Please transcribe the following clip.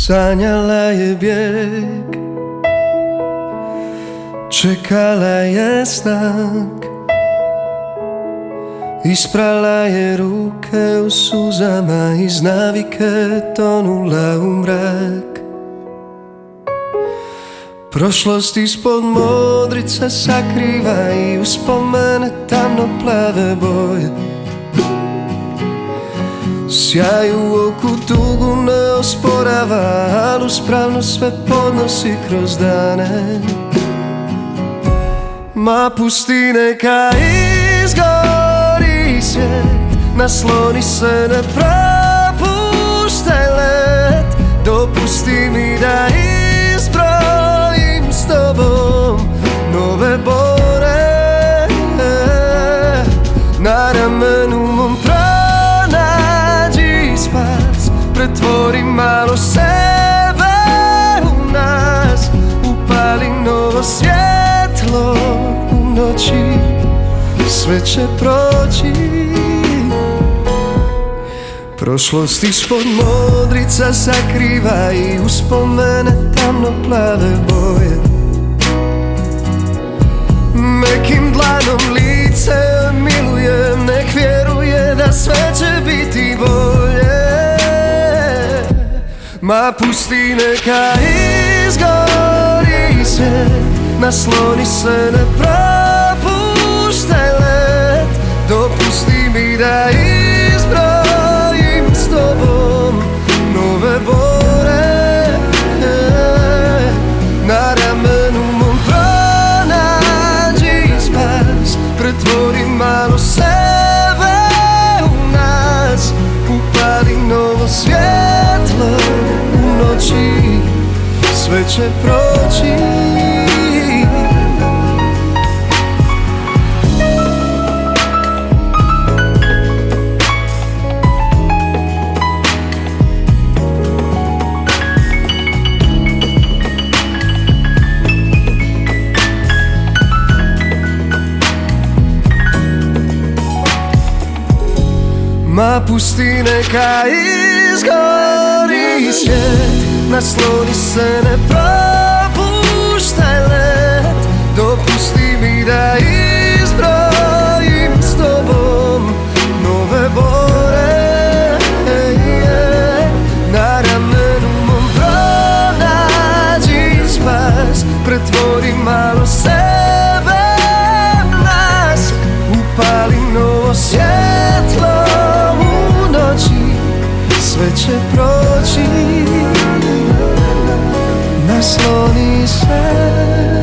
Sanjala je bijeg, čekala je znak, isprala je ruke u suzama, iz navike tonula u mrak. Prošlost ispod modrice sakriva i uspomene tamno plave boje. Sjaj u oku tugu ne osporava, al uspravno sve podnosi kroz dane. Ma pusti neka izgori svijet, nasloni se, ne propuštaj let. Dopusti mi da izbrojim s tobom nove bore. Na ramenu mom pronađi spas, pretvori malo sebe u nas, upali novo svjetlo u noći, sve će proći. Prošlost ispod modrica sakriva i uspomene tamno plave boje. Mekim dlanom lice milujem, nek vjeruje da sve će biti bolje. Ma pusti neka izgori svijet, nasloni se, ne propuštaj let. Dopusti mi da izbrojim s tobom nove bore. Na ramenu mom pronađi spas, pretvori malo sebe u nas, upali novo svjetlo u noći, sve će proći. Ma pusti neka izgori svijet, nasloni se, ne propuštaj let. Dopusti mi da izbrojim s tobom nove bore. Na ramenu mom pronađi spas, pretvori malo sebe u nas, upali novo svjetlo u noći, sve će proći. Nasloni se,